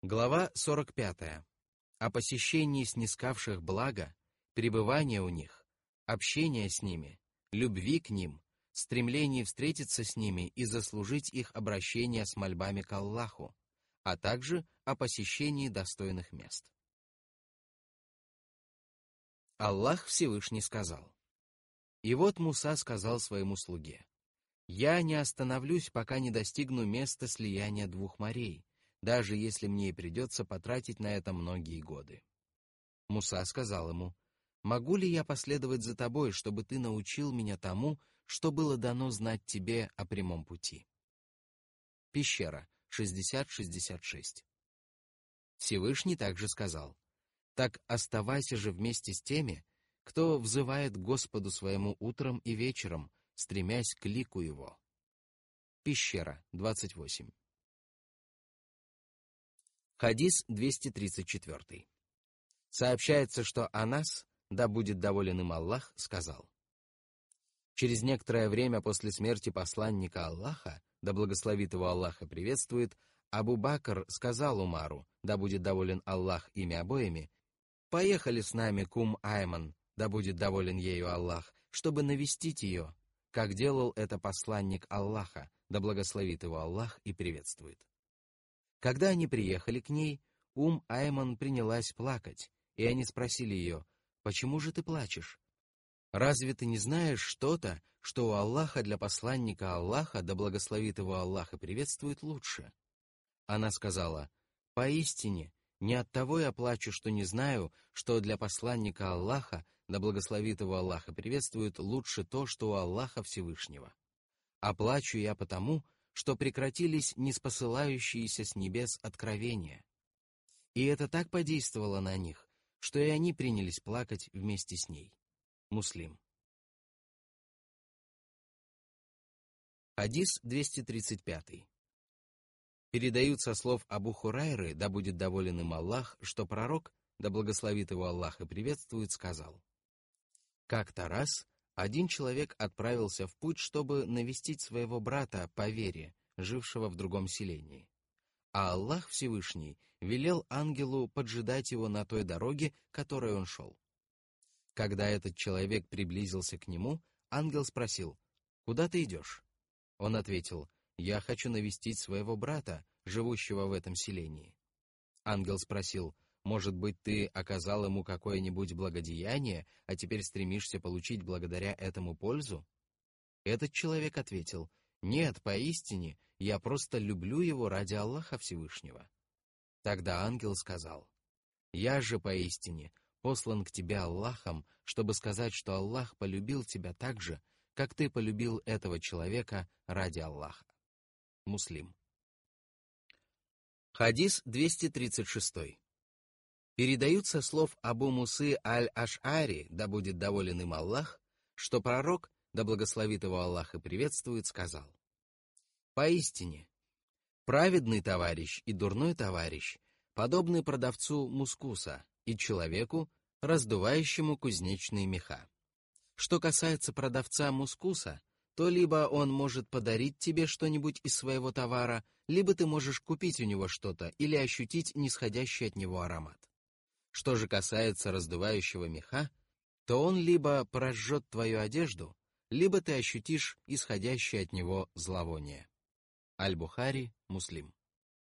Глава 45. О посещении снискавших блага, пребывании у них, общения с ними, любви к ним, стремлении встретиться с ними и заслужить их обращение с мольбами к Аллаху, а также о посещении достойных мест. Аллах Всевышний сказал: «И вот Муса сказал своему слуге: «Я не остановлюсь, пока не достигну места слияния двух морей, даже если мне и придется потратить на это многие годы». Муса сказал ему: «Могу ли я последовать за тобой, чтобы ты научил меня тому, что было дано знать тебе о прямом пути?» Пещера 60-66. Всевышний также сказал: «Так оставайся же вместе с теми, кто взывает к Господу своему утром и вечером, стремясь к лику Его». Пещера 28. Хадис 234. Сообщается, что Анас, да будет доволен им Аллах, сказал: через некоторое время после смерти посланника Аллаха, да благословит его Аллах и приветствует, Абу Бакр сказал Умару, да будет доволен Аллах ими обоими: «Поехали с нами к Айман, да будет доволен ею Аллах, чтобы навестить ее, как делал это посланник Аллаха, да благословит его Аллах и приветствует». Когда они приехали к ней, Айман принялась плакать, и они спросили ее: «Почему же ты плачешь? Разве ты не знаешь что-то, что у Аллаха для посланника Аллаха, да благословит его Аллах и приветствует, лучше?» Она сказала: «Поистине, не от того я плачу, что не знаю, что для посланника Аллаха, да благословит его Аллах и приветствует, лучше то, что у Аллаха Всевышнего. А плачу я потому, что прекратились ниспосылающиеся с небес откровения. И это так подействовало на них, что и они принялись плакать вместе с ней». Муслим. Хадис 235. Передают со слов Абу Хурайры, да будет доволен им Аллах, что пророк, да благословит его Аллах и приветствует, сказал: «Как-то раз один человек отправился в путь, чтобы навестить своего брата по вере, жившего в другом селении. А Аллах Всевышний велел ангелу поджидать его на той дороге, которой он шел. Когда этот человек приблизился к нему, ангел спросил: «Куда ты идешь?» Он ответил: «Я хочу навестить своего брата, живущего в этом селении». Ангел спросил: «Может быть, ты оказал ему какое-нибудь благодеяние, а теперь стремишься получить благодаря этому пользу?» Этот человек ответил: «Нет, поистине, я просто люблю его ради Аллаха Всевышнего». Тогда ангел сказал: «Я же поистине послан к тебе Аллахом, чтобы сказать, что Аллах полюбил тебя так же, как ты полюбил этого человека ради Аллаха». Муслим. Хадис 236. Передают со слов Абу Мусы аль-Аш'ари, да будет доволен им Аллах, что пророк, да благословит его Аллах и приветствует, сказал: «Поистине, праведный товарищ и дурной товарищ подобны продавцу мускуса и человеку, раздувающему кузнечные меха. Что касается продавца мускуса, то либо он может подарить тебе что-нибудь из своего товара, либо ты можешь купить у него что-то или ощутить нисходящий от него аромат. Что же касается раздувающего меха, то он либо прожжет твою одежду, либо ты ощутишь исходящее от него зловоние». Аль-Бухари, Муслим.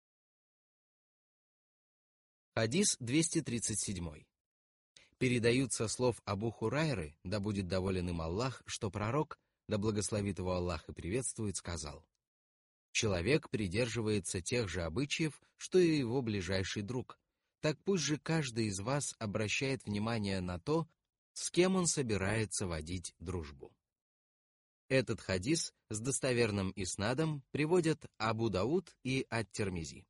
Хадис 237. Передают со слов Абу Хурайры, да будет доволен им Аллах, что пророк, да благословит его Аллах и приветствует, сказал: «Человек придерживается тех же обычаев, что и его ближайший друг. Так пусть же каждый из вас обращает внимание на то, с кем он собирается водить дружбу». Этот хадис с достоверным иснадом приводят Абу Дауд и Ат-Тирмизи.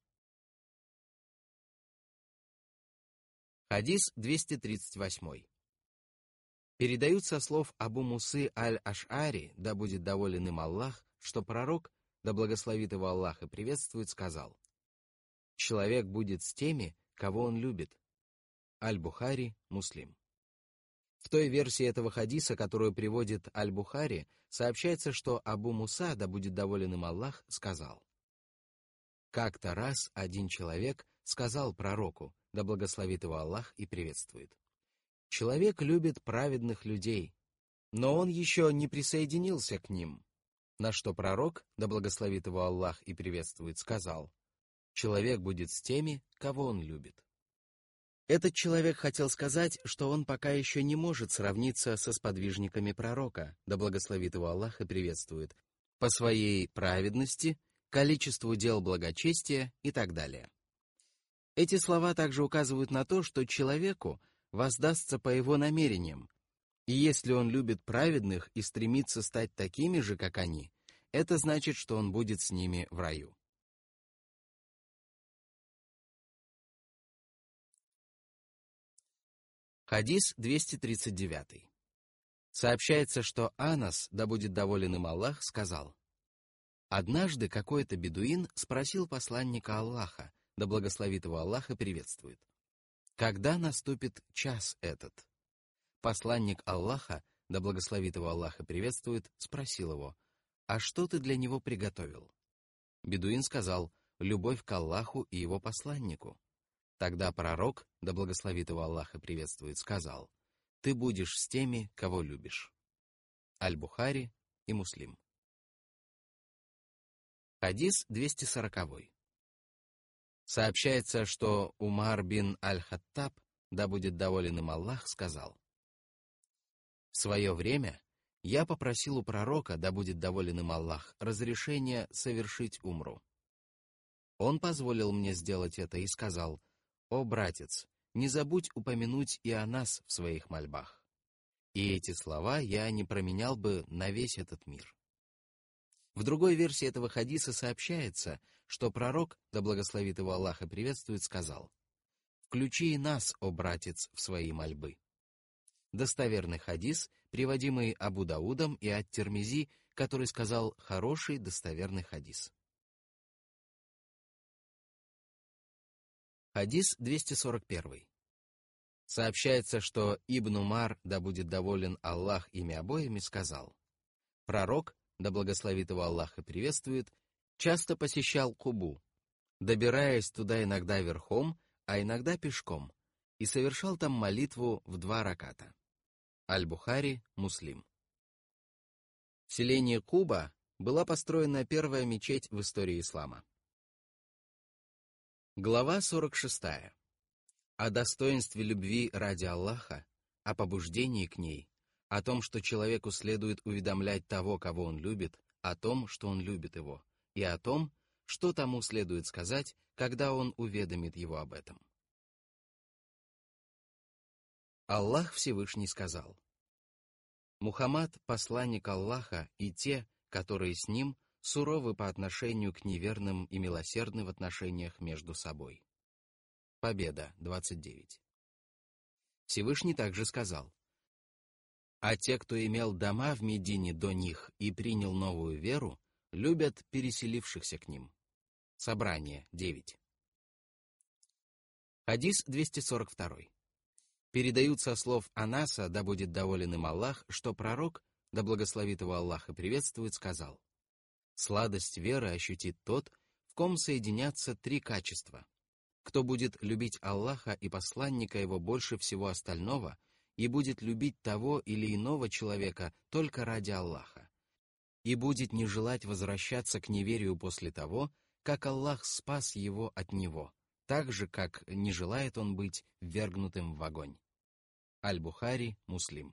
Хадис 238. Передают со слов Абу Мусы аль-Аш'ари, да будет доволен им Аллах, что пророк, да благословит его Аллах и приветствует, сказал: «Человек будет с теми, кого он любит». Аль-Бухари, Муслим. В той версии этого хадиса, которую приводит Аль-Бухари, сообщается, что Абу Муса, да будет доволен им Аллах, сказал: «Как-то раз один человек сказал пророку, да благословит его Аллах и приветствует: «Человек любит праведных людей, но он еще не присоединился к ним». На что пророк, да благословит его Аллах и приветствует, сказал: «Человек будет с теми, кого он любит». Этот человек хотел сказать, что он пока еще не может сравниться со сподвижниками пророка, да благословит его Аллах и приветствует, по своей праведности, количеству дел благочестия и так далее. Эти слова также указывают на то, что человеку воздастся по его намерениям, и если он любит праведных и стремится стать такими же, как они, это значит, что он будет с ними в раю. Хадис 239. Сообщается, что Анас, да будет доволен им Аллах, сказал: «Однажды какой-то бедуин спросил посланника Аллаха, да благословит его Аллах и приветствует: когда наступит час этот?» Посланник Аллаха, да благословит его Аллах и приветствует, спросил его: «А что ты для него приготовил?» Бедуин сказал: «Любовь к Аллаху и его посланнику». Тогда пророк, да благословит его Аллах и приветствует, сказал: «Ты будешь с теми, кого любишь». Аль-Бухари и Муслим. Хадис 240. Сообщается, что Умар бин Аль-Хаттаб, да будет доволен им Аллах, сказал: «В свое время я попросил у пророка, да будет доволен им Аллах, разрешения совершить умру. Он позволил мне сделать это и сказал: «О, братец, не забудь упомянуть и о нас в своих мольбах». И эти слова я не променял бы на весь этот мир». В другой версии этого хадиса сообщается, что пророк, да благословит его Аллах и приветствует, сказал: «Включи и нас, о братец, в свои мольбы». Достоверный хадис, приводимый Абу Даудом и ат-Тирмизи, который сказал «хороший достоверный хадис». Хадис 241. Сообщается, что Ибн Умар, да будет доволен Аллах ими обоими, сказал: «Пророк, да благословит его Аллах и приветствует, часто посещал Кубу, добираясь туда иногда верхом, а иногда пешком, и совершал там молитву в 2 раката». Аль-Бухари, Муслим. В селении Куба была построена первая мечеть в истории ислама. Глава 46. О достоинстве любви ради Аллаха, о побуждении к ней, о том, что человеку следует уведомлять того, кого он любит, о том, что он любит его, и о том, что тому следует сказать, когда он уведомит его об этом. Аллах Всевышний сказал: «Мухаммад — посланник Аллаха, и те, которые с ним, суровы по отношению к неверным и милосердны в отношениях между собой». Победа, 29. Всевышний также сказал: «А те, кто имел дома в Медине до них и принял новую веру, любят переселившихся к ним». Собрание, 9. Хадис 242. Передают со слов Анаса, да будет доволен им Аллах, что пророк, да благословит его Аллах и приветствует, сказал: «Сладость веры ощутит тот, в ком соединятся 3 качества: кто будет любить Аллаха и посланника его больше всего остального и будет любить того или иного человека только ради Аллаха, и будет не желать возвращаться к неверию после того, как Аллах спас его от него, так же, как не желает он быть ввергнутым в огонь». Аль-Бухари, Муслим.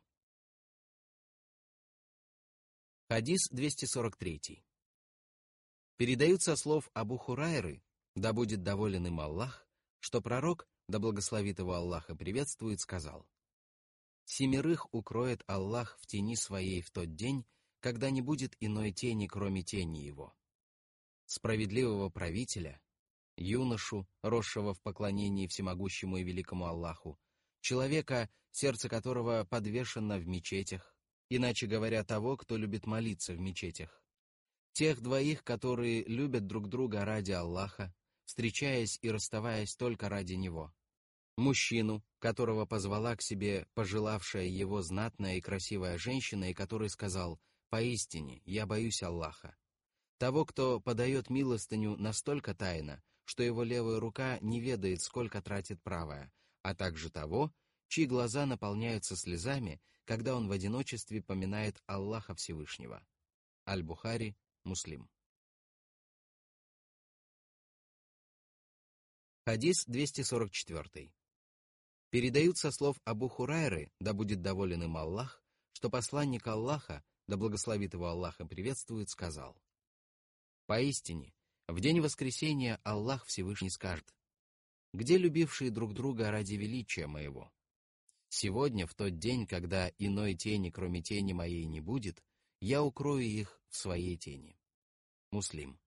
Хадис 243. Передают со слов Абу Хурайры, да будет доволен им Аллах, что пророк, да благословит его Аллах и приветствует, сказал: «7 укроет Аллах в тени своей в тот день, когда не будет иной тени, кроме тени его: справедливого правителя, юношу, росшего в поклонении всемогущему и великому Аллаху, человека, сердце которого подвешено в мечетях, иначе говоря, того, кто любит молиться в мечетях, тех 2, которые любят друг друга ради Аллаха, встречаясь и расставаясь только ради Него, мужчину, которого позвала к себе пожелавшая его знатная и красивая женщина, и который сказал: «Поистине, я боюсь Аллаха», того, кто подает милостыню настолько тайно, что его левая рука не ведает, сколько тратит правая, а также того, чьи глаза наполняются слезами, когда он в одиночестве поминает Аллаха Всевышнего. Аль-Бухари, Муслим. Хадис 244. Передают со слов Абу Хурайры, да будет доволен им Аллах, что посланник Аллаха, да благословит его Аллах и приветствует, сказал: «Поистине, в день воскресения Аллах Всевышний скажет: где любившие друг друга ради величия моего? Сегодня, в тот день, когда иной тени, кроме тени моей, не будет, я укрою их в своей тени». Муслим.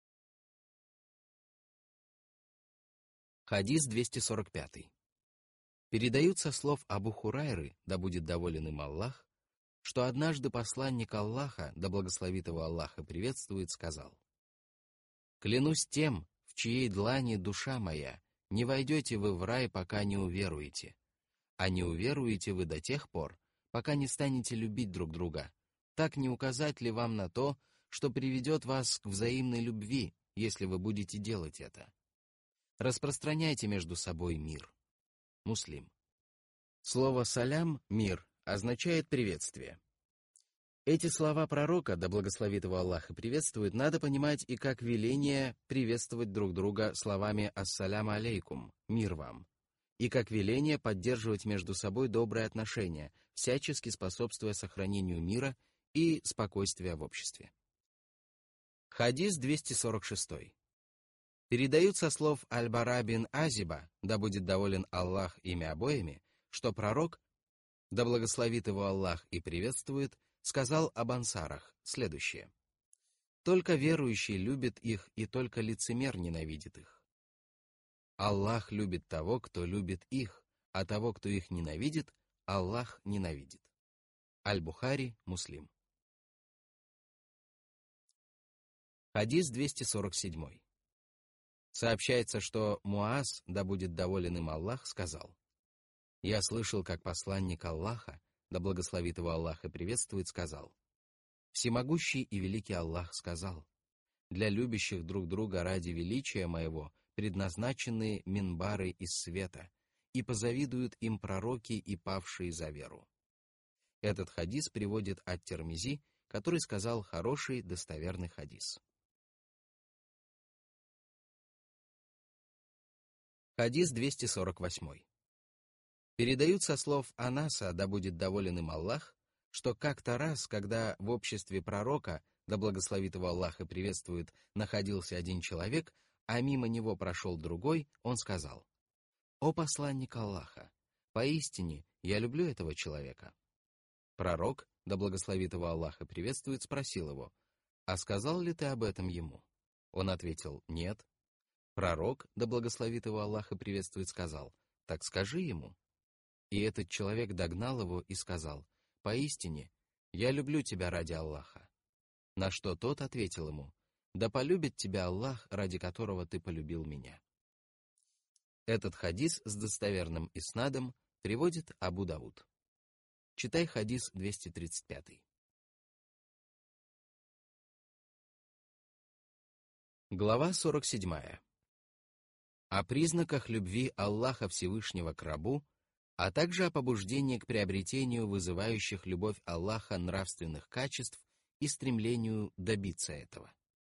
Хадис 245. Передают со слов Абу Хурайры, да будет доволен им Аллах, что однажды посланник Аллаха, да благословит его Аллах и приветствует, сказал: «Клянусь тем, в чьей длани душа моя, не войдете вы в рай, пока не уверуете, а не уверуете вы до тех пор, пока не станете любить друг друга. Так не указать ли вам на то, что приведет вас к взаимной любви, если вы будете делать это? Распространяйте между собой мир». Муслим. Слово «салям» — «мир» означает приветствие. Эти слова пророка, да благословит его Аллах и приветствует, надо понимать и как веление приветствовать друг друга словами «ассаляму алейкум» — «мир вам», и как веление поддерживать между собой добрые отношения, всячески способствуя сохранению мира и спокойствия в обществе. Хадис 246. Передают со слов Аль-Бара бин Азиба, да будет доволен Аллах ими обоими, что пророк, да благословит его Аллах и приветствует, сказал об ансарах следующее: «Только верующий любит их, и только лицемер ненавидит их. Аллах любит того, кто любит их, а того, кто их ненавидит, Аллах ненавидит». Аль-Бухари, Муслим. Хадис 247. Сообщается, что Муаз, да будет доволен им Аллах, сказал: «Я слышал, как посланник Аллаха, да благословит его Аллах и приветствует, сказал: Всемогущий и великий Аллах сказал: для любящих друг друга ради величия моего предназначены минбары из света, и позавидуют им пророки и павшие за веру». Этот хадис приводит ат-Тирмизи, который сказал хороший достоверный хадис. Хадис 248. Передают со слов Анаса, да будет доволен им Аллах, что как-то раз, когда в обществе пророка, да благословит его Аллах и приветствует, находился один человек, а мимо него прошел другой, он сказал: «О посланник Аллаха, поистине я люблю этого человека». Пророк, да благословит его Аллах и приветствует, спросил его: «А сказал ли ты об этом ему?» Он ответил: «Нет». Пророк, да благословит его Аллах и приветствует, сказал: «Так скажи ему». И этот человек догнал его и сказал: «Поистине, я люблю тебя ради Аллаха». На что тот ответил ему: «Да полюбит тебя Аллах, ради которого ты полюбил меня». Этот хадис с достоверным иснадом приводит Абу Дауд. Читай хадис 235. Глава 47. О признаках любви Аллаха Всевышнего к рабу, а также о побуждении к приобретению вызывающих любовь Аллаха нравственных качеств и стремлению добиться этого.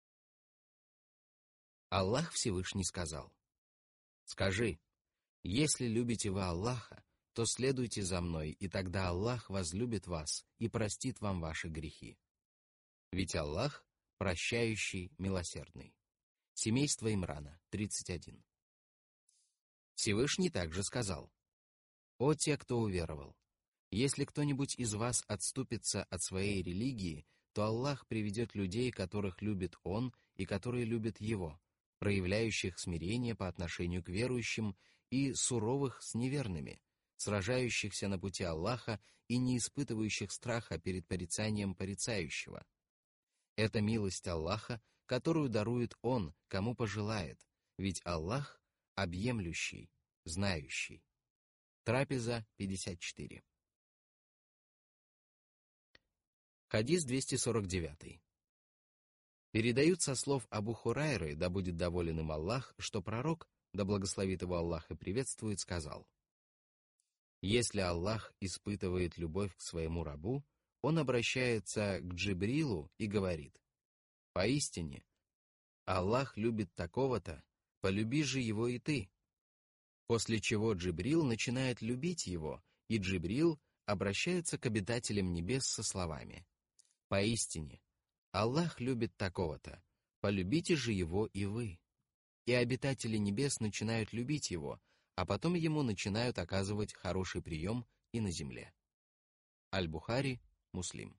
Аллах Всевышний сказал: «Скажи, если любите вы Аллаха, то следуйте за мной, и тогда Аллах возлюбит вас и простит вам ваши грехи. Ведь Аллах прощающий, милосердный». Семейство Имрана, 31. Всевышний также сказал: «О те, кто уверовал! Если кто-нибудь из вас отступится от своей религии, то Аллах приведет людей, которых любит Он и которые любят Его, проявляющих смирение по отношению к верующим и суровых с неверными, сражающихся на пути Аллаха и не испытывающих страха перед порицанием порицающего. Это милость Аллаха, которую дарует Он, кому пожелает, ведь Аллах объемлющий, знающий». Трапеза, 54. Хадис 249. Передают со слов Абу Хурайры, да будет доволен им Аллах, что пророк, да благословит его Аллах и приветствует, сказал: «Если Аллах испытывает любовь к своему рабу, он обращается к Джибрилу и говорит: поистине, Аллах любит такого-то, полюби же его и ты». После чего Джибрил начинает любить его, и Джибрил обращается к обитателям небес со словами: «Поистине, Аллах любит такого-то, полюбите же его и вы». И обитатели небес начинают любить его, а потом ему начинают оказывать хороший прием и на земле. Аль-Бухари, Муслим.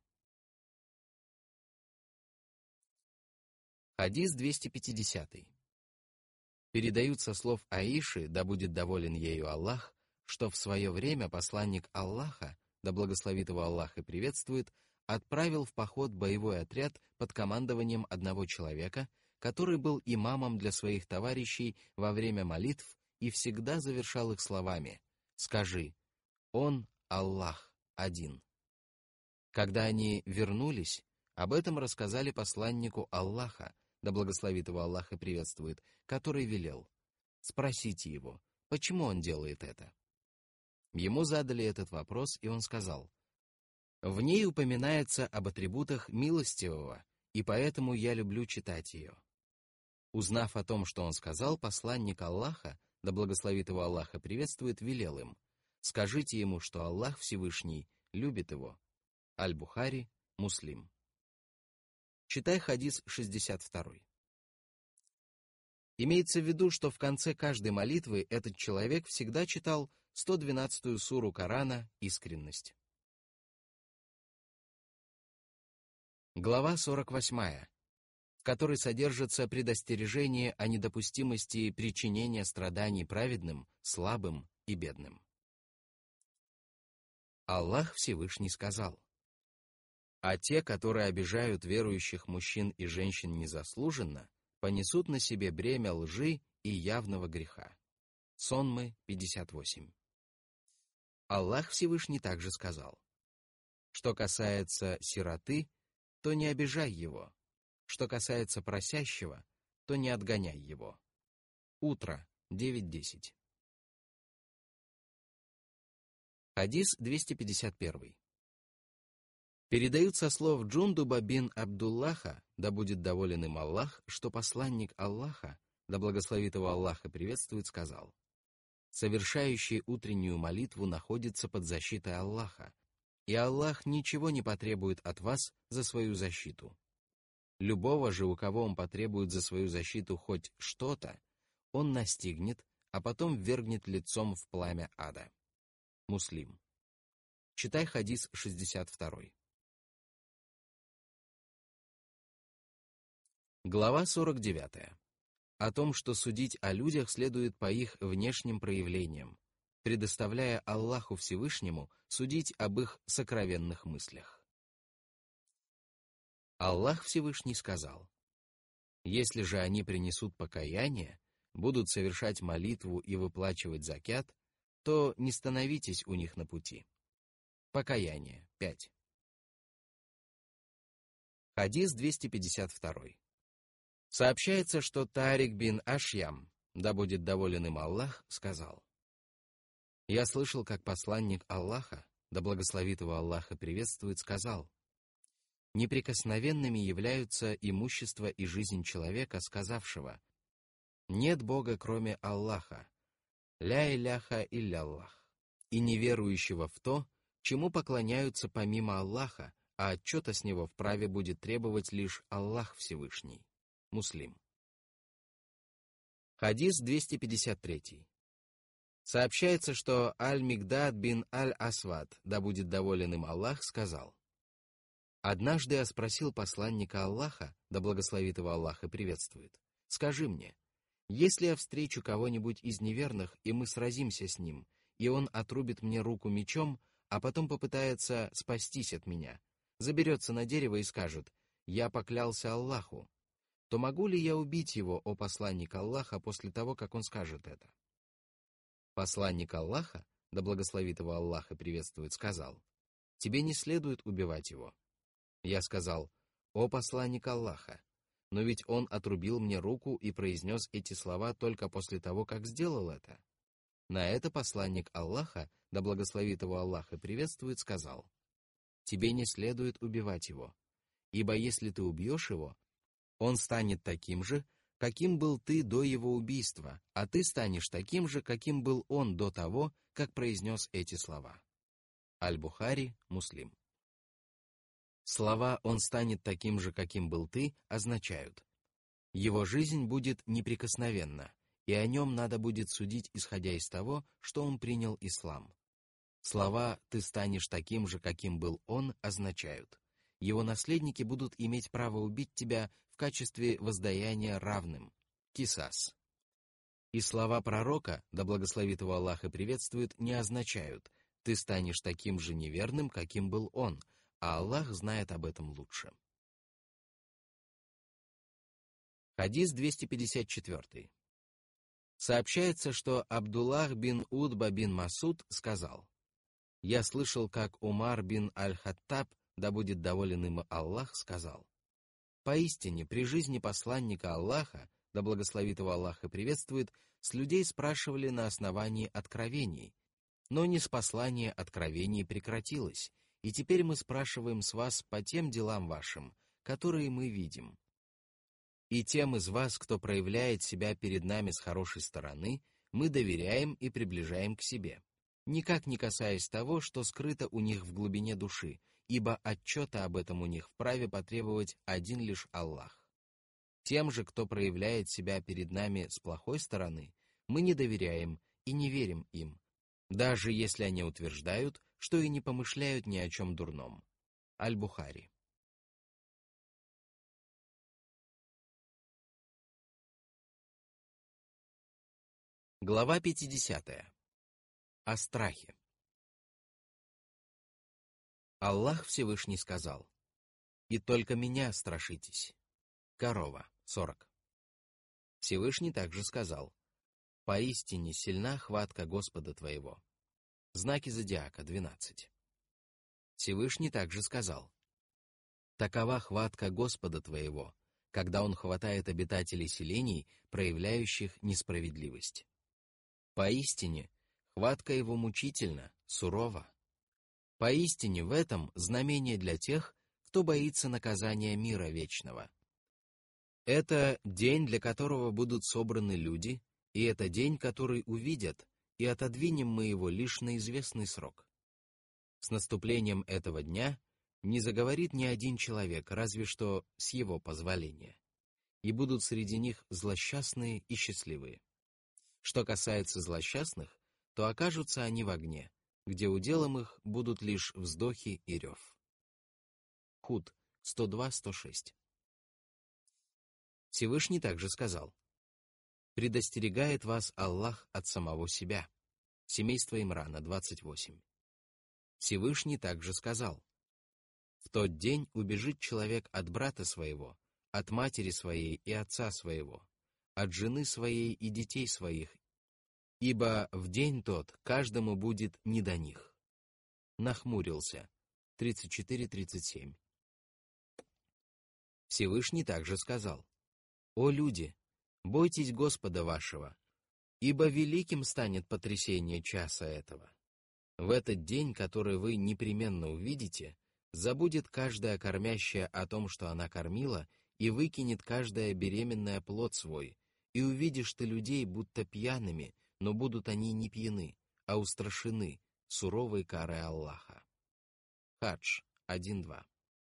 Хадис 250. Передают со слов Аиши, да будет доволен ею Аллах, что в свое время посланник Аллаха, да благословит его Аллах и приветствует, отправил в поход боевой отряд под командованием одного человека, который был имамом для своих товарищей во время молитв и всегда завершал их словами: «Скажи, Он, Аллах, один». Когда они вернулись, об этом рассказали посланнику Аллаха, да благословит его Аллах и приветствует, который велел: «Спросите его, почему он делает это». Ему задали этот вопрос, и он сказал: «В ней упоминается об атрибутах милостивого, и поэтому я люблю читать ее». Узнав о том, что он сказал, посланник Аллаха, да благословит его Аллах и приветствует, велел им: «Скажите ему, что Аллах Всевышний любит его». Аль-Бухари, Муслим. Читай хадис 62. Имеется в виду, что в конце каждой молитвы этот человек всегда читал 112-ю суру Корана «Искренность». Глава 48, в которой содержится предостережение о недопустимости причинения страданий праведным, слабым и бедным. Аллах Всевышний сказал: «А те, которые обижают верующих мужчин и женщин незаслуженно, понесут на себе бремя лжи и явного греха». Сонмы 58. Аллах Всевышний также сказал: «Что касается сироты, то не обижай его. Что касается просящего, то не отгоняй его». Утро, 9:10. Хадис 251. Передают со слов Джундуба бин Абдуллаха, да будет доволен им Аллах, что посланник Аллаха, да благословит его Аллах и приветствует, сказал: «Совершающий утреннюю молитву находится под защитой Аллаха, и Аллах ничего не потребует от вас за свою защиту. Любого же, у кого он потребует за свою защиту хоть что-то, он настигнет, а потом ввергнет лицом в пламя ада». Муслим. Читай хадис 62. Глава 49. О том, что судить о людях следует по их внешним проявлениям, предоставляя Аллаху Всевышнему судить об их сокровенных мыслях. Аллах Всевышний сказал: «Если же они принесут покаяние, будут совершать молитву и выплачивать закят, то не становитесь у них на пути». Покаяние, 5. Хадис 252. Сообщается, что Тарик бин Ашьям, да будет доволен им Аллах, сказал: «Я слышал, как посланник Аллаха, да благословит его Аллах и приветствует, сказал: неприкосновенными являются имущество и жизнь человека, сказавшего: нет Бога, кроме Аллаха, ля иляха илля-Аллах, и неверующего в то, чему поклоняются помимо Аллаха, а отчета с него вправе будет требовать лишь Аллах Всевышний». Муслим. Хадис 253. Сообщается, что Аль-Мигдад бин Аль-Асвад, да будет доволен им Аллах, сказал: «Однажды я спросил посланника Аллаха, да благословит его Аллах и приветствует: скажи мне, если я встречу кого-нибудь из неверных, и мы сразимся с ним, и он отрубит мне руку мечом, а потом попытается спастись от меня, заберется на дерево и скажет: я поклялся Аллаху, то могу ли я убить его, о посланник Аллаха, после того, как он скажет это?» Посланник Аллаха, да благословит его Аллах и приветствует, сказал: «Тебе не следует убивать его». Я сказал: «О посланник Аллаха, но ведь он отрубил мне руку и произнес эти слова только после того, как сделал это». На это посланник Аллаха, да благословит его Аллах и приветствует, сказал: «Тебе не следует убивать его, ибо если ты убьешь его, он станет таким же, каким был ты до его убийства, а ты станешь таким же, каким был он до того, как произнес эти слова». Аль-Бухари, Муслим. Слова «он станет таким же, каким был ты» означают: его жизнь будет неприкосновенна, и о нем надо будет судить, исходя из того, что он принял ислам. Слова «ты станешь таким же, каким был он» означают: его наследники будут иметь право убить тебя в качестве воздаяния равным, кисас. И слова пророка, да благословит его Аллах и приветствует, не означают: ты станешь таким же неверным, каким был он, а Аллах знает об этом лучше. Хадис 254. Сообщается, что Абдуллах бин Удба бин Масуд сказал: «Я слышал, как Умар бин Аль-Хаттаб, да будет доволен им Аллах, сказал: поистине, при жизни посланника Аллаха, да благословит его Аллах и приветствует, с людей спрашивали на основании откровений, но ниспослание откровений прекратилось, и теперь мы спрашиваем с вас по тем делам вашим, которые мы видим. И тем из вас, кто проявляет себя перед нами с хорошей стороны, мы доверяем и приближаем к себе, никак не касаясь того, что скрыто у них в глубине души, ибо отчета об этом у них вправе потребовать один лишь Аллах. Тем же, кто проявляет себя перед нами с плохой стороны, мы не доверяем и не верим им, даже если они утверждают, что и не помышляют ни о чем дурном. Аль-Бухари. Глава 50. О страхе. Аллах Всевышний сказал: «И только меня страшитесь». Корова, 40. Всевышний также сказал: «Поистине сильна хватка Господа твоего». Знаки зодиака, 12. Всевышний также сказал: «Такова хватка Господа твоего, когда Он хватает обитателей селений, проявляющих несправедливость. Поистине, хватка Его мучительна, сурова. Поистине в этом знамение для тех, кто боится наказания мира вечного. Это день, для которого будут собраны люди, и это день, который увидят, и отодвинем мы его лишь на известный срок. С наступлением этого дня не заговорит ни один человек, разве что с его позволения, и будут среди них злосчастные и счастливые. Что касается злосчастных, то окажутся они в огне, где уделом их будут лишь вздохи и рев». Худ, 102-106. Всевышний также сказал: «Предостерегает вас Аллах от самого себя». Семейство Имрана, 28. Всевышний также сказал: «В тот день убежит человек от брата своего, от матери своей и отца своего, от жены своей и детей своих, ибо в день тот каждому будет не до них». Нахмурился, 34-37. Всевышний также сказал: «О люди, бойтесь Господа вашего, ибо великим станет потрясение часа этого. В этот день, который вы непременно увидите, забудет каждая кормящая о том, что она кормила, и выкинет каждая беременная плод свой, и увидишь ты людей будто пьяными, но будут они не пьяны, а устрашены суровой карой Аллаха». Хадж, 1-2.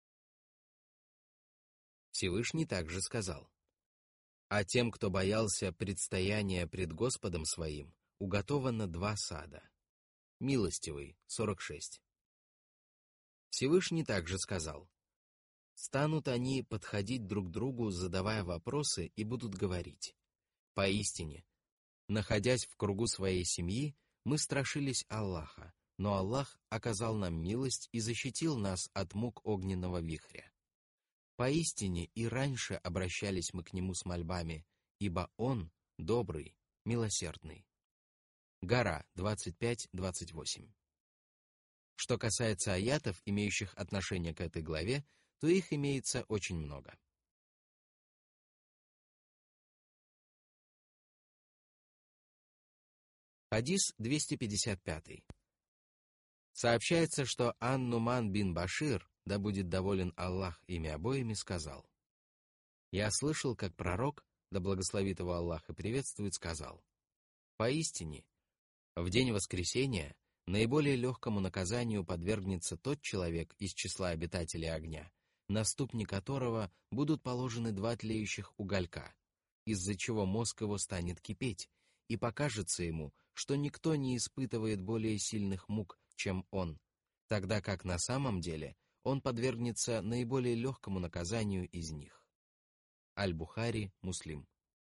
Всевышний также сказал: «А тем, кто боялся предстояния пред Господом своим, уготовано 2 сада». Милостивый, 46. Всевышний также сказал: «Станут они подходить друг к другу, задавая вопросы, и будут говорить: поистине, находясь в кругу своей семьи, мы страшились Аллаха, но Аллах оказал нам милость и защитил нас от мук огненного вихря. Поистине и раньше обращались мы к Нему с мольбами, ибо Он добрый, милосердный». Гора, 25-28. Что касается аятов, имеющих отношение к этой главе, то их имеется очень много. Хадис 255. Сообщается, что Ан-Нуман бин Башир, да будет доволен Аллах ими обоими, сказал: «Я слышал, как пророк, да благословит его Аллах и приветствует, сказал: поистине, в день воскресения наиболее легкому наказанию подвергнется тот человек из числа обитателей огня, на ступни которого будут положены 2 тлеющих уголька, из-за чего мозг его станет кипеть, и покажется ему, что никто не испытывает более сильных мук, чем он, тогда как на самом деле он подвергнется наиболее легкому наказанию из них». Аль-Бухари, Муслим.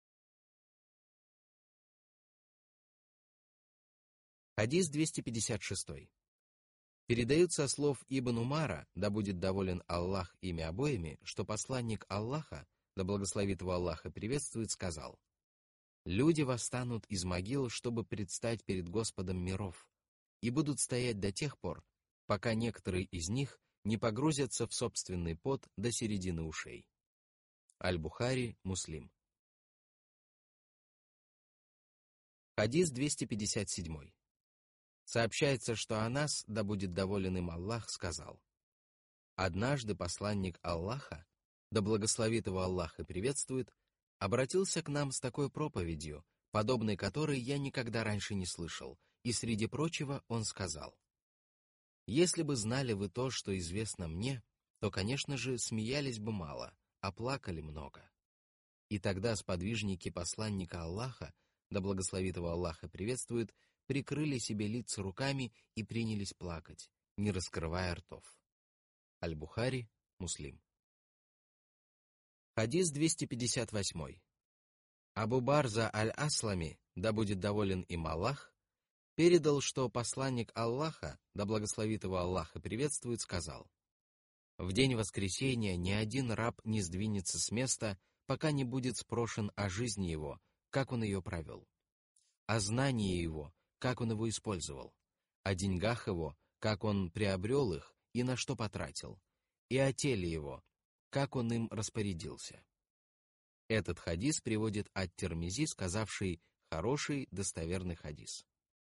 Хадис 256. Передают со слов Ибн Умара, да будет доволен Аллах ими обоими, что посланник Аллаха, да благословит его Аллах и приветствует, сказал: «Люди восстанут из могил, чтобы предстать перед Господом миров, и будут стоять до тех пор, пока некоторые из них не погрузятся в собственный пот до середины ушей». Аль-Бухари, Муслим. Хадис 257. Сообщается, что Анас, да будет доволен им Аллах, сказал: «Однажды посланник Аллаха, да благословит его Аллах и приветствует, обратился к нам с такой проповедью, подобной которой я никогда раньше не слышал, и среди прочего он сказал: если бы знали вы то, что известно мне, то, конечно же, смеялись бы мало, а плакали много». И тогда сподвижники посланника Аллаха, да благословит его Аллах и приветствует, прикрыли себе лица руками и принялись плакать, не раскрывая ртов. Аль-Бухари, Муслим. Хадис 258. Абу Барза Аль-Аслами, да будет доволен им Аллах, передал, что посланник Аллаха, да благословит его Аллах и приветствует, сказал: «В день воскресения ни один раб не сдвинется с места, пока не будет спрошен о жизни его, как он ее провел, о знании его, как он его использовал, о деньгах его, как он приобрел их и на что потратил, и о теле его, как он им распорядился». Этот хадис приводит ат-Тирмизи, сказавший «хороший, достоверный хадис».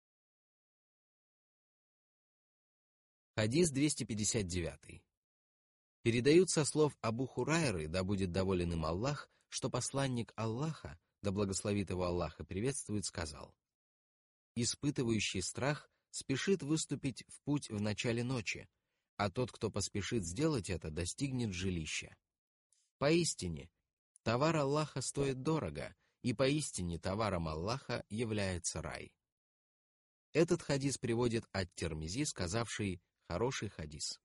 Хадис 259. Передают со слов Абу Хурайры, да будет доволен им Аллах, что посланник Аллаха, да благословит его Аллах и приветствует, сказал: «Испытывающий страх спешит выступить в путь в начале ночи, а тот, кто поспешит сделать это, достигнет жилища. Поистине, товар Аллаха стоит дорого, и поистине товаром Аллаха является рай». Этот хадис приводит ат-Тирмизи, сказавший «хороший хадис».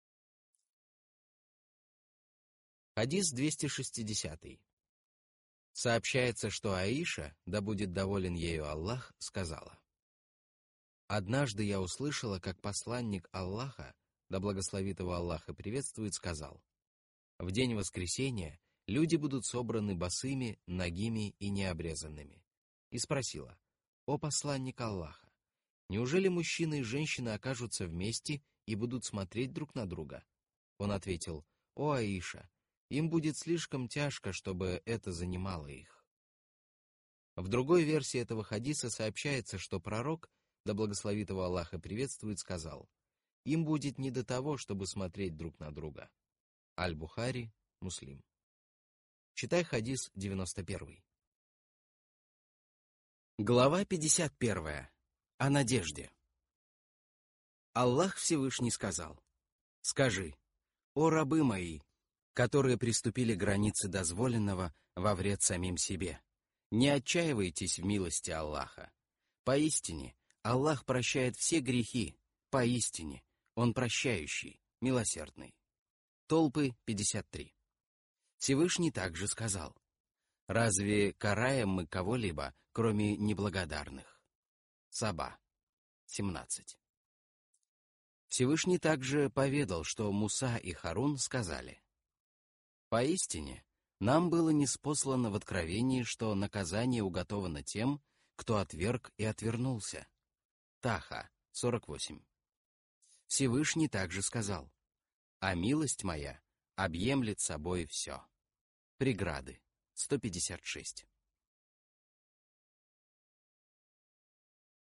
Хадис 260. Сообщается, что Аиша, да будет доволен ею Аллах, сказала: «Однажды я услышала, как посланник Аллаха, да благословит его Аллах и приветствует, сказал: в день воскресения люди будут собраны босыми, нагими и необрезанными». И спросила: «О посланник Аллаха, неужели мужчина и женщина окажутся вместе и будут смотреть друг на друга?» Он ответил: «О Аиша, им будет слишком тяжко, чтобы это занимало их». В другой версии этого хадиса сообщается, что пророк, да благословит его Аллах и приветствует, сказал: им будет не до того, чтобы смотреть друг на друга. Аль-Бухари, Муслим. Читай хадис 91. Глава 51. О надежде. Аллах Всевышний сказал: «Скажи: о рабы мои, которые приступили границы дозволенного во вред самим себе, не отчаивайтесь в милости Аллаха. Поистине, Аллах прощает все грехи, поистине, Он прощающий, милосердный». Толпы 53. Всевышний также сказал: «Разве караем мы кого-либо, кроме неблагодарных?» Саба 17. Всевышний также поведал, что Муса и Харун сказали: «Поистине, нам было ниспослано в откровении, что наказание уготовано тем, кто отверг и отвернулся». Таха 48. Всевышний также сказал: «А милость моя объемлет собой все». Преграды 156.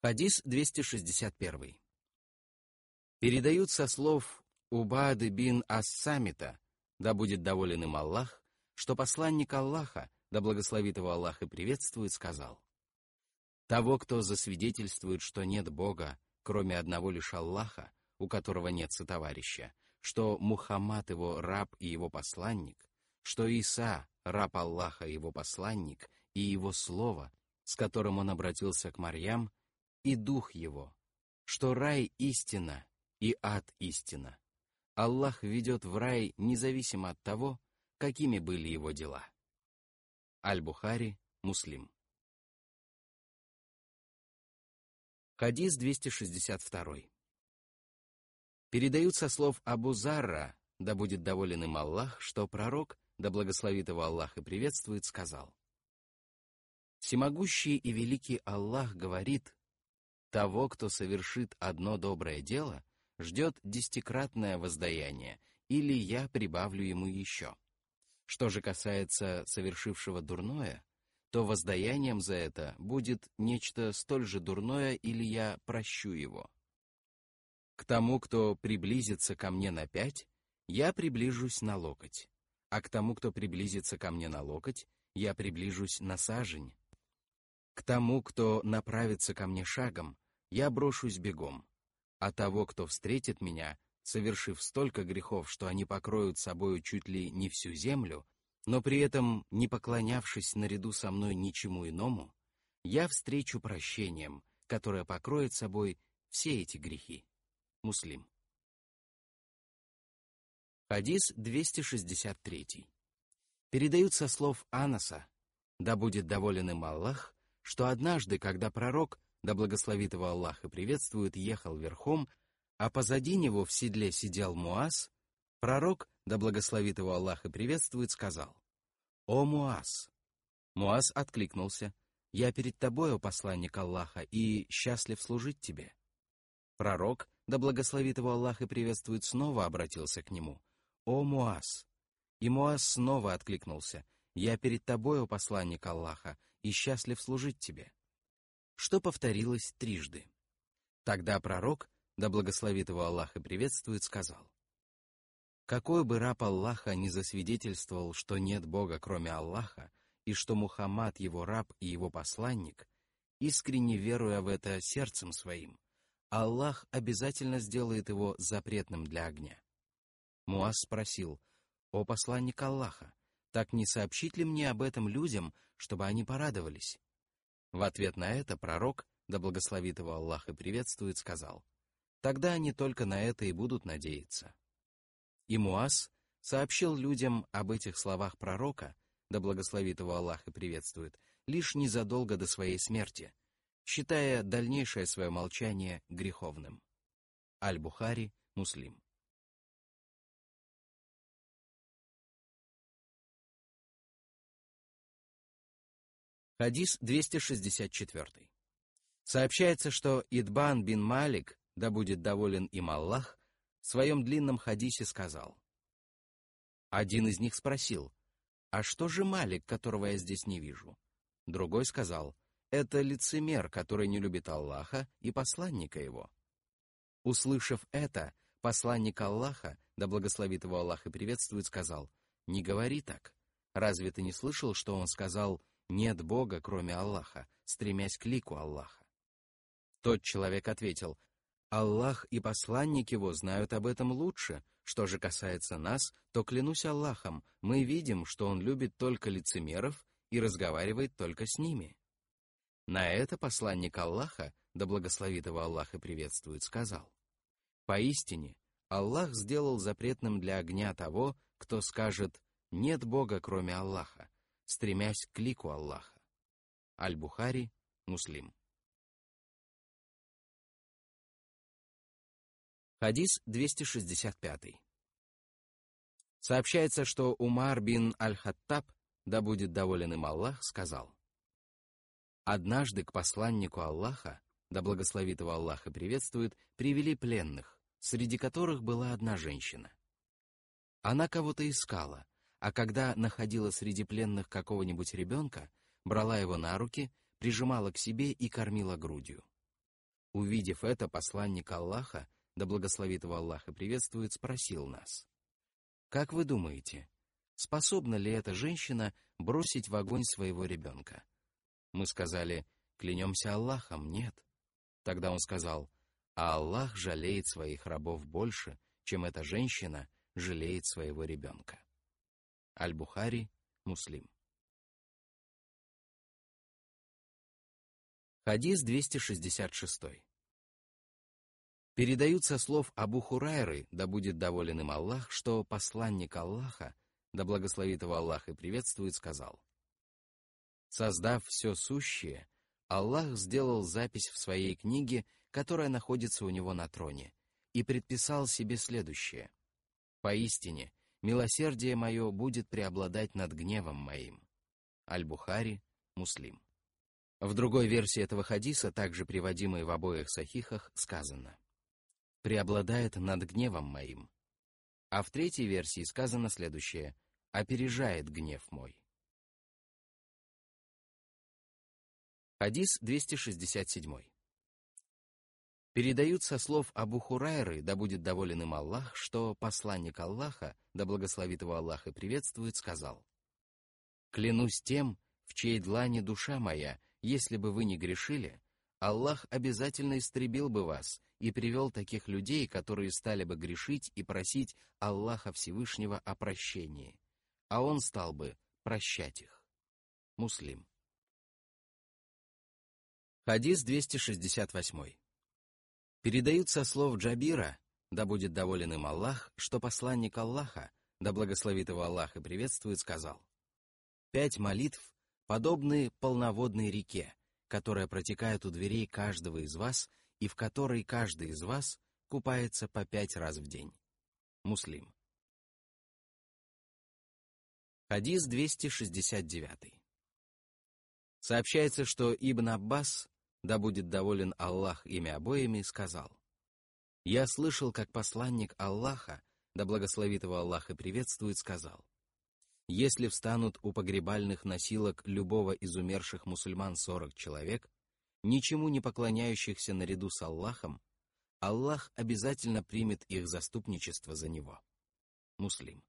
Хадис 261. Передают со слов Убады бин Ас-Самита, да будет доволен им Аллах, что посланник Аллаха, да благословит его Аллах и приветствует, сказал: «Того, кто засвидетельствует, что нет Бога, кроме одного лишь Аллаха, у которого нет сотоварища, что Мухаммад его раб и его посланник, что Иса раб Аллаха и его посланник, и его слово, с которым он обратился к Марьям, и дух его, что рай истина и ад истина. Аллах ведет в рай независимо от того, какими были его дела». Аль-Бухари, Муслим. Хадис 262. Передают со слов Абу Зарра, да будет доволен им Аллах, что пророк, да благословит его Аллах и приветствует, сказал: «Всемогущий и великий Аллах говорит: того, кто совершит одно доброе дело, ждет десятикратное воздаяние, или я прибавлю ему еще. Что же касается совершившего дурное, то воздаянием за это будет нечто столь же дурное, или я прощу его. К тому, кто приблизится ко мне на 5, я приближусь на локоть, а к тому, кто приблизится ко мне на локоть, я приближусь на сажень. К тому, кто направится ко мне шагом, я брошусь бегом, а того, кто встретит меня, совершив столько грехов, что они покроют собою чуть ли не всю землю, но при этом не поклонявшись наряду со мной ничему иному, я встречу прощением, которое покроет собой все эти грехи. Муслим. Хадис 263. Передают со слов Анаса, да будет доволен им Аллах, что однажды, когда пророк, да благословит его Аллах и приветствует, ехал верхом, а позади него в седле сидел Муаз, пророк, да благословит его Аллах и приветствует, сказал: «О Муаз!» Муаз откликнулся: «Я перед тобой, о посланник Аллаха, и счастлив служить тебе». Пророк, да благословит его Аллах и приветствует, снова обратился к нему: «О Муаз!» И Муаз снова откликнулся: «Я перед тобой, о посланник Аллаха, и счастлив служить тебе», что повторилось трижды. Тогда пророк, да благословит его Аллах и приветствует, сказал: «Какой бы раб Аллаха не засвидетельствовал, что нет Бога, кроме Аллаха, и что Мухаммад его раб и его посланник, искренне веруя в это сердцем своим, Аллах обязательно сделает его запретным для огня». Муаз спросил: «О посланник Аллаха, так не сообщить ли мне об этом людям, чтобы они порадовались?» В ответ на это пророк, да благословит его Аллах и приветствует, сказал: «Тогда они только на это и будут надеяться». И Муаз сообщил людям об этих словах пророка, да благословит его Аллах и приветствует, лишь незадолго до своей смерти, считая дальнейшее свое молчание греховным. Аль-Бухари, Муслим. Хадис 264. Сообщается, что Идбан бин Малик, да будет доволен им Аллах, в своем длинном хадисе сказал. Один из них спросил: «А что же Малик, которого я здесь не вижу?» Другой сказал: «Это лицемер, который не любит Аллаха и посланника его». Услышав это, посланник Аллаха, да благословит его Аллах и приветствует, сказал: «Не говори так. Разве ты не слышал, что он сказал: нет Бога, кроме Аллаха, стремясь к лику Аллаха?» Тот человек ответил: «Аллах и посланник его знают об этом лучше. Что же касается нас, то, клянусь Аллахом, мы видим, что он любит только лицемеров и разговаривает только с ними». На это посланник Аллаха, да благословит его Аллах и приветствует, сказал: «Поистине, Аллах сделал запретным для огня того, кто скажет: нет Бога, кроме Аллаха, стремясь к лику Аллаха». Аль-Бухари, Муслим. Хадис 265. Сообщается, что Умар бин Аль-Хаттаб, да будет доволен им Аллах, сказал: «Однажды к посланнику Аллаха, да благословит его Аллах и приветствует, привели пленных, среди которых была одна женщина. Она кого-то искала, а когда находила среди пленных какого-нибудь ребенка, брала его на руки, прижимала к себе и кормила грудью. Увидев это, посланник Аллаха, да благословит его Аллах и приветствует, спросил нас: «Как вы думаете, способна ли эта женщина бросить в огонь своего ребенка?» Мы сказали: «Клянемся Аллахом, нет». Тогда он сказал: «А Аллах жалеет своих рабов больше, чем эта женщина жалеет своего ребенка». Аль-Бухари, Муслим. Хадис 266. Передают со слов Абу Хурайры, да будет доволен им Аллах, что посланник Аллаха, да благословит его Аллах и приветствует, сказал: «Создав все сущее, Аллах сделал запись в своей книге, которая находится у него на троне, и предписал себе следующее: «Поистине, милосердие мое будет преобладать над гневом моим». Аль-Бухари, Муслим. В другой версии этого хадиса, также приводимой в обоих сахихах, сказано: «Преобладает над гневом моим». А в третьей версии сказано следующее: «Опережает гнев мой». Хадис 267. Передают со слов Абу Хурайры, да будет доволен им Аллах, что посланник Аллаха, да благословит его Аллах и приветствует, сказал: «Клянусь тем, в чьей длани душа моя, если бы вы не грешили, Аллах обязательно истребил бы вас и привел таких людей, которые стали бы грешить и просить Аллаха Всевышнего о прощении, а Он стал бы прощать их». Муслим. Хадис 268. Передают со слов Джабира, да будет доволен им Аллах, что посланник Аллаха, да благословит его Аллах и приветствует, сказал: «5 молитв подобны полноводной реке, которая протекает у дверей каждого из вас и в которой каждый из вас купается по 5 раз в день». Муслим. Хадис 269. Сообщается, что Ибн Аббас, да будет доволен Аллах ими обоими, сказал: «Я слышал, как посланник Аллаха, да благословит его Аллах и приветствует, сказал: если встанут у погребальных носилок любого из умерших мусульман 40 человек, ничему не поклоняющихся наряду с Аллахом, Аллах обязательно примет их заступничество за него». Муслим.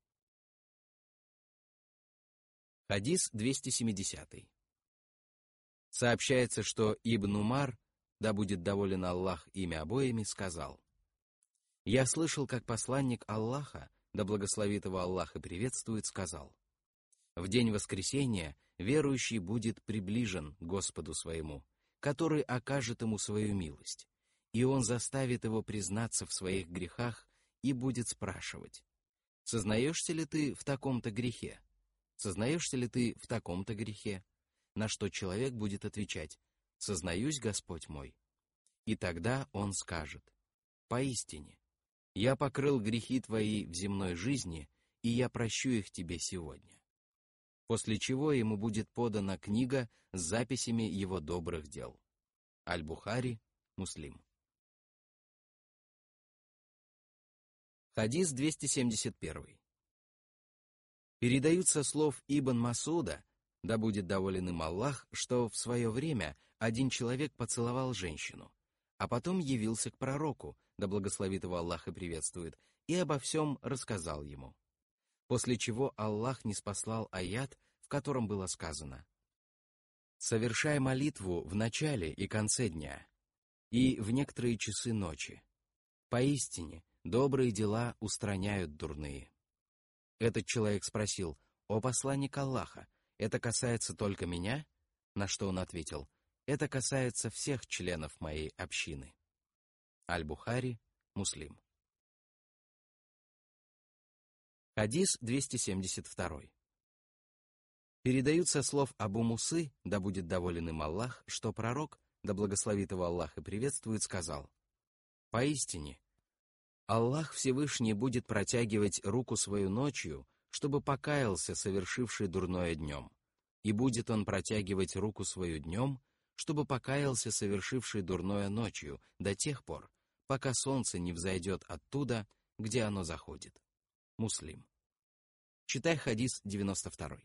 Хадис 270. Сообщается, что Ибн Умар, да будет доволен Аллах ими обоими, сказал: «Я слышал, как посланник Аллаха, да благословит его Аллах и приветствует, сказал: в день воскресения верующий будет приближен к Господу своему, который окажет ему свою милость, и он заставит его признаться в своих грехах и будет спрашивать: сознаешься ли ты в таком-то грехе? Сознаешься ли ты в таком-то грехе? На что человек будет отвечать: «Сознаюсь, Господь мой». И тогда он скажет: «Поистине, я покрыл грехи твои в земной жизни, и я прощу их тебе сегодня». После чего ему будет подана книга с записями его добрых дел. Аль-Бухари, Муслим. Хадис 271. Передают со слов Ибн Масуда, да будет доволен им Аллах, что в свое время один человек поцеловал женщину, а потом явился к пророку, да благословит его Аллах и приветствует, и обо всем рассказал ему. После чего Аллах ниспослал аят, в котором было сказано: «Совершай молитву в начале и конце дня, и в некоторые часы ночи. Поистине, добрые дела устраняют дурные». Этот человек спросил: «О посланник Аллаха, это касается только меня?» На что он ответил: «Это касается всех членов моей общины». Аль-Бухари, Муслим. Хадис 272. Передают со слов Абу Мусы, да будет доволен им Аллах, что пророк, да благословит его Аллах и приветствует, сказал: «Поистине, Аллах Всевышний будет протягивать руку свою ночью, чтобы покаялся совершивший дурное днем, и будет он протягивать руку свою днем, чтобы покаялся совершивший дурное ночью, до тех пор, пока солнце не взойдет оттуда, где оно заходит». Муслим. Читай хадис 92.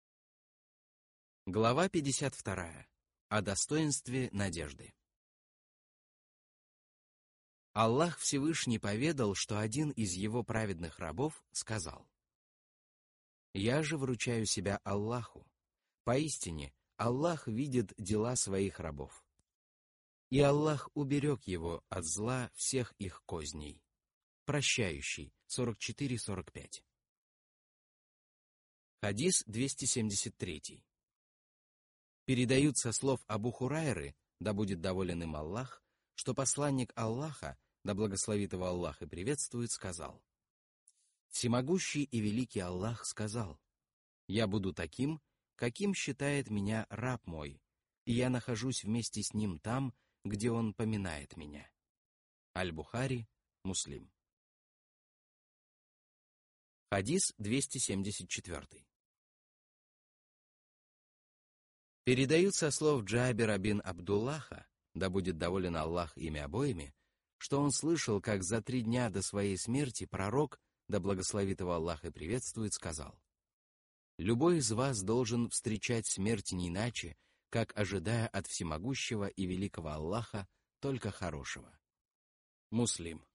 Глава 52. О достоинстве надежды. Аллах Всевышний поведал, что один из его праведных рабов сказал: «Я же вручаю себя Аллаху. Поистине, Аллах видит дела своих рабов. И Аллах уберег его от зла всех их козней». Прощающий, 44-45. Хадис 273. Передают со слов Абу Хурайры, да будет доволен им Аллах, что посланник Аллаха, да благословит его Аллах и приветствует, сказал: «Всемогущий и великий Аллах сказал: я буду таким, каким считает меня раб мой, и я нахожусь вместе с ним там, где он поминает меня». Аль-Бухари, Муслим. Хадис 274. Передают со слов Джабира бин Абдуллаха, да будет доволен Аллах ими обоими, что он слышал, как за 3 дня до своей смерти пророк, да благословит его Аллах и приветствует, сказал: «Любой из вас должен встречать смерть не иначе, как ожидая от всемогущего и великого Аллаха только хорошего». Муслим.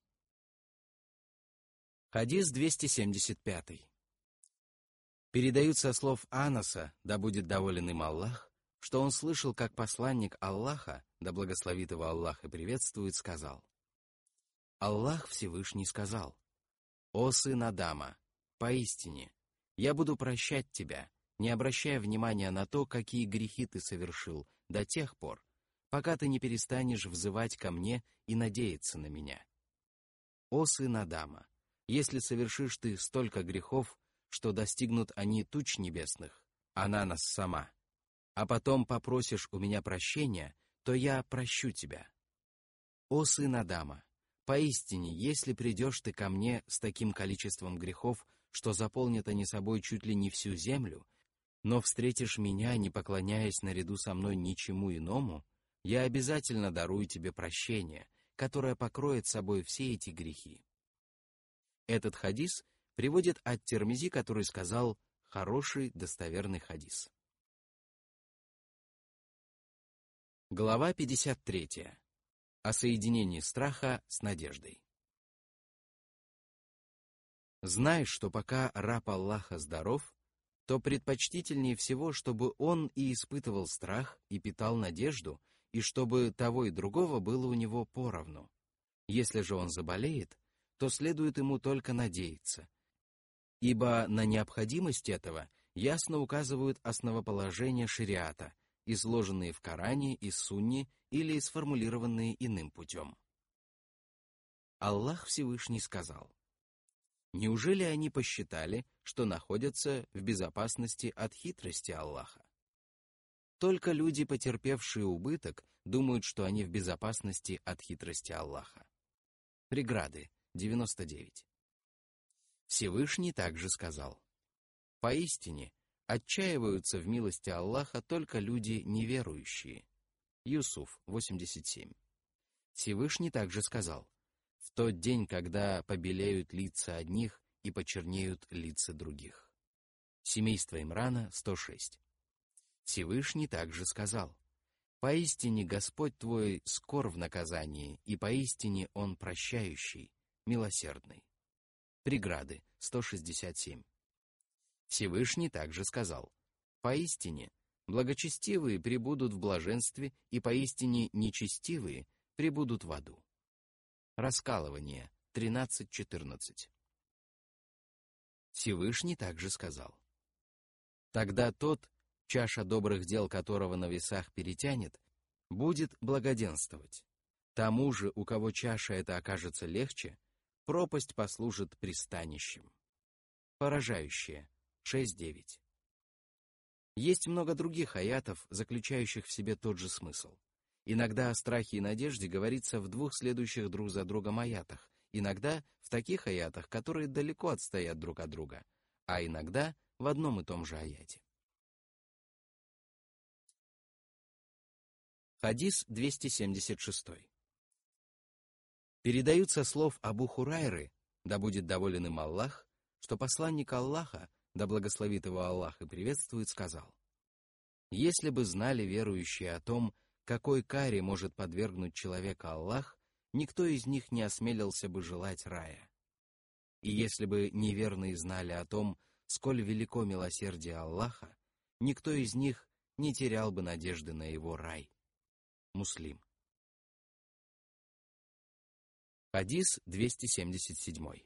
Хадис 275. Передают со слов Анаса, да будет доволен им Аллах, что он слышал, как посланник Аллаха, да благословит его Аллах и приветствует, сказал: «Аллах Всевышний сказал: «О сын Адама, поистине, я буду прощать тебя, не обращая внимания на то, какие грехи ты совершил, до тех пор, пока ты не перестанешь взывать ко мне и надеяться на меня. О сын Адама, если совершишь ты столько грехов, что достигнут они туч небесных, она нас сама, а потом попросишь у меня прощения, то я прощу тебя. О сын Адама, поистине, если придешь ты ко мне с таким количеством грехов, что заполнят они собой чуть ли не всю землю, но встретишь меня, не поклоняясь наряду со мной ничему иному, я обязательно дарую тебе прощение, которое покроет собой все эти грехи». Этот хадис приводит ат-Тирмизи, который сказал: «хороший, достоверный хадис». Глава 53. О соединении страха с надеждой. Знай, что пока раб Аллаха здоров, то предпочтительнее всего, чтобы он и испытывал страх, и питал надежду, и чтобы того и другого было у него поровну. Если же он заболеет, то следует ему только надеяться, ибо на необходимость этого ясно указывают основоположения шариата, изложенные в Коране и Сунне или сформулированные иным путем. Аллах Всевышний сказал: «Неужели они посчитали, что находятся в безопасности от хитрости Аллаха? Только люди, потерпевшие убыток, думают, что они в безопасности от хитрости Аллаха». Преграды, 99. Всевышний также сказал: «Поистине, отчаиваются в милости Аллаха только люди неверующие». Юсуф, 87. Всевышний также сказал: «В тот день, когда побелеют лица одних и почернеют лица других». Семейство Имрана, 106. Всевышний также сказал: «Поистине Господь твой скор в наказании, и поистине Он прощающий, милосердный». Преграды, 167. Всевышний также сказал: «Поистине, благочестивые пребудут в блаженстве, и поистине нечестивые пребудут в аду». Раскалывание, 13-14. Всевышний также сказал: «Тогда тот, чаша добрых дел которого на весах перетянет, будет благоденствовать. Тому же, у кого чаша эта окажется легче, пропасть послужит пристанищем». Поражающее, 6-9. Есть много других аятов, заключающих в себе тот же смысл. Иногда о страхе и надежде говорится в 2 следующих друг за другом аятах, иногда в таких аятах, которые далеко отстоят друг от друга, а иногда в одном и том же аяте. Хадис 276. Передают со слов Абу Хурайры, да будет доволен им Аллах, что посланник Аллаха, да благословит его Аллах и приветствует, сказал: «Если бы знали верующие о том, какой каре может подвергнуть человека Аллах, никто из них не осмелился бы желать рая. И если бы неверные знали о том, сколь велико милосердие Аллаха, никто из них не терял бы надежды на его рай. Муслим. Хадис 277.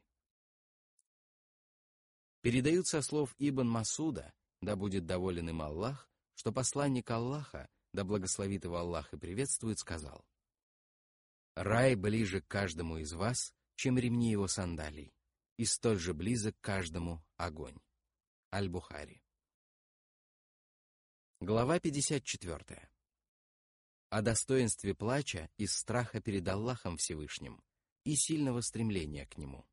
Передают со слов Ибн Масуда, да будет доволен им Аллах, что посланник Аллаха, да благословит его Аллах и приветствует, сказал: «Рай ближе к каждому из вас, чем ремни его сандалий, и столь же близок каждому огонь». Аль-Бухари. Глава 54. О достоинстве плача из страха перед Аллахом Всевышним и сильного стремления к Нему.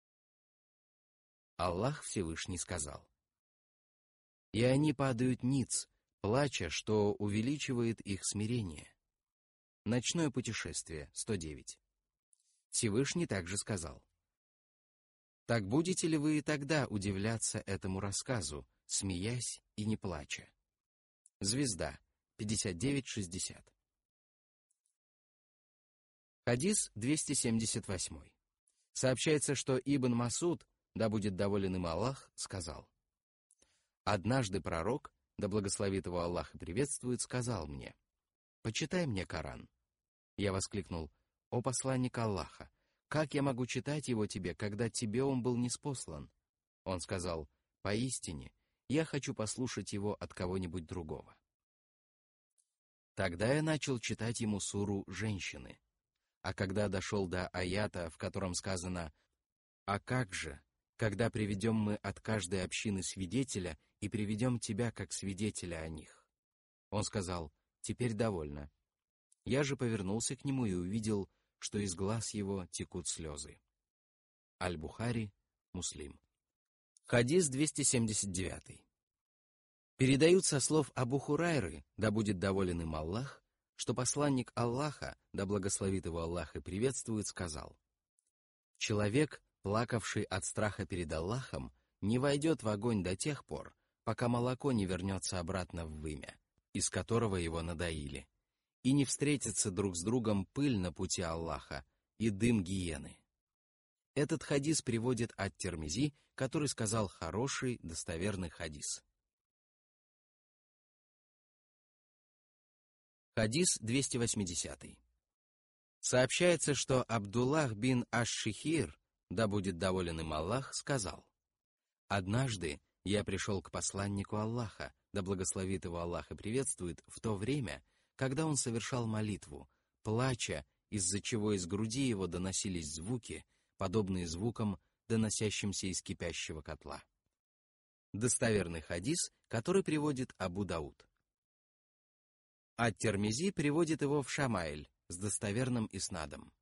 Аллах Всевышний сказал: «И они падают ниц, плача, что увеличивает их смирение». Ночное путешествие, 109. Всевышний также сказал: «Так будете ли вы и тогда удивляться этому рассказу, смеясь и не плача?» Звезда, 59-60. Хадис 278. Сообщается, что Ибн Масуд, да будет доволен им Аллах, сказал: «Однажды пророк, да благословит его Аллах и приветствует, сказал мне: почитай мне Коран». Я воскликнул: «О посланник Аллаха, как я могу читать его тебе, когда тебе он был ниспослан?» Он сказал: «Поистине, я хочу послушать его от кого-нибудь другого». Тогда я начал читать ему суру «Женщины», а когда дошел до аята, в котором сказано: «А как же, когда приведем мы от каждой общины свидетеля и приведем тебя как свидетеля о них?» Он сказал: «Теперь довольно». Я же повернулся к нему и увидел, что из глаз его текут слезы. Аль-Бухари, Муслим. Хадис 279. Передают со слов Абу Хурайры, да будет доволен им Аллах, что посланник Аллаха, да благословит его Аллах и приветствует, сказал: «Человек, плакавший от страха перед Аллахом, не войдет в огонь до тех пор, пока молоко не вернется обратно в вымя, из которого его надоили, и не встретится друг с другом пыль на пути Аллаха и дым гиены». Этот хадис приводит ат-Тирмизи, который сказал хороший, достоверный хадис. Хадис 280. Сообщается, что Абдуллах бин Аш-Шихир, да будет доволен им Аллах, сказал: «Однажды я пришел к посланнику Аллаха, да благословит его Аллах и приветствует, в то время, когда он совершал молитву, плача, из-за чего из груди его доносились звуки, подобные звукам, доносящимся из кипящего котла». Достоверный хадис, который приводит Абу Дауд. Ат-Тирмизи приводит его в Шамаиль с достоверным иснадом.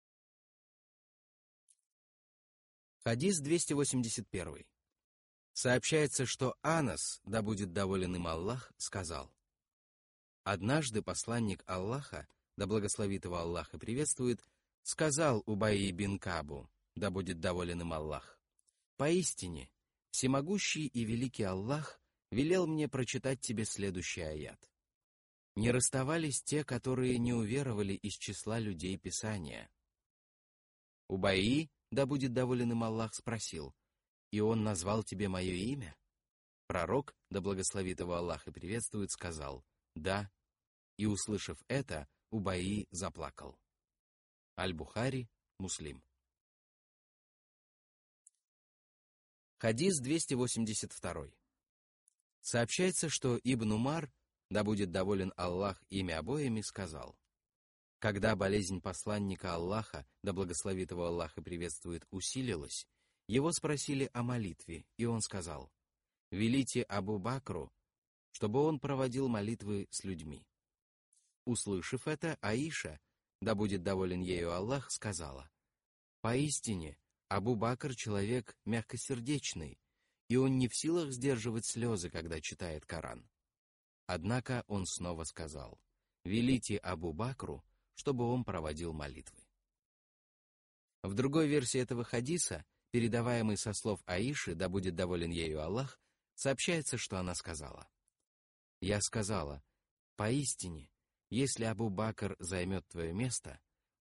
Хадис 281. Сообщается, что Анас, да будет доволен им Аллах, сказал: «Однажды посланник Аллаха, да благословит его Аллах и приветствует, сказал Убайи бин Кабу, да будет доволен им Аллах: поистине, всемогущий и великий Аллах велел мне прочитать тебе следующий аят. Не расставались те, которые не уверовали из числа людей Писания». Убайи, да будет доволен им Аллах, спросил: «И он назвал тебе мое имя?» Пророк, да благословит его Аллах и приветствует, сказал: «Да». И, услышав это, Убайи заплакал. Аль-Бухари, Муслим. Хадис 282. Сообщается, что Ибн Умар, да будет доволен Аллах ими обоими, сказал: когда болезнь посланника Аллаха, да благословит его Аллах и приветствует, усилилась, его спросили о молитве, и он сказал: «Велите Абу Бакру, чтобы он проводил молитвы с людьми». Услышав это, Аиша, да будет доволен ею Аллах, сказала: «Поистине, Абу Бакр человек мягкосердечный, и он не в силах сдерживать слезы, когда читает Коран». Однако он снова сказал: «Велите Абу Бакру, чтобы он проводил молитвы». В другой версии этого хадиса, передаваемой со слов Аиши, да будет доволен ею Аллах, сообщается, что она сказала: «Я сказала: поистине, если Абу Бакр займет твое место,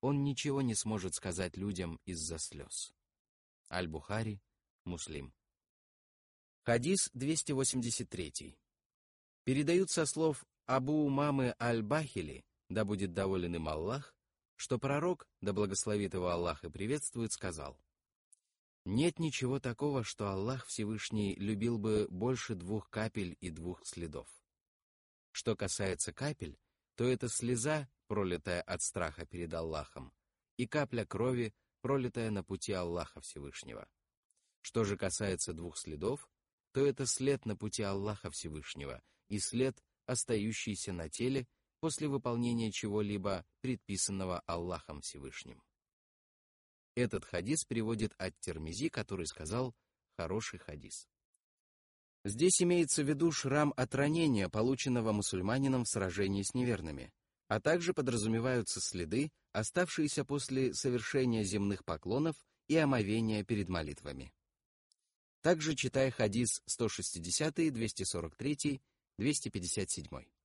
он ничего не сможет сказать людям из-за слез. Аль-Бухари, Муслим. Хадис 283. Передают со слов Абу Умамы Аль-Бахили, да будет доволен им Аллах, что пророк, да благословит его Аллах и приветствует, сказал: «Нет ничего такого, что Аллах Всевышний любил бы больше 2 капель и 2 следов. Что касается капель, то это слеза, пролитая от страха перед Аллахом, и капля крови, пролитая на пути Аллаха Всевышнего. Что же касается 2 следов, то это след на пути Аллаха Всевышнего и след, остающийся на теле после выполнения чего-либо предписанного Аллахом Всевышним». Этот хадис приводит ат-Тирмизи, который сказал «хороший хадис». Здесь имеется в виду шрам от ранения, полученного мусульманином в сражении с неверными, а также подразумеваются следы, оставшиеся после совершения земных поклонов и омовения перед молитвами. Также читай хадис 160, 243, 257.